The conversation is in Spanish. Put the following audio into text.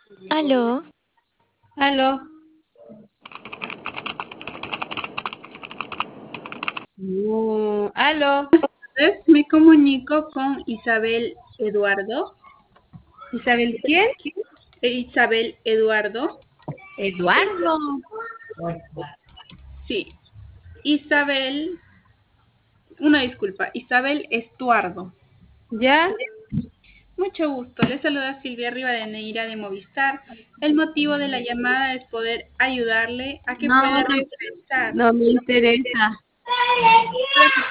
Aló, Aló. Aló. Entonces me comunico con Isabel Eduardo. ¿Isabel quién? Isabel Eduardo. Eduardo. Sí, Isabel, una disculpa, Isabel Estuardo. ¿Ya? Mucho gusto, le saluda Silvia Rivadeneira de Movistar. El motivo de la llamada es poder ayudarle a que No, pueda no, regresar no me interesa.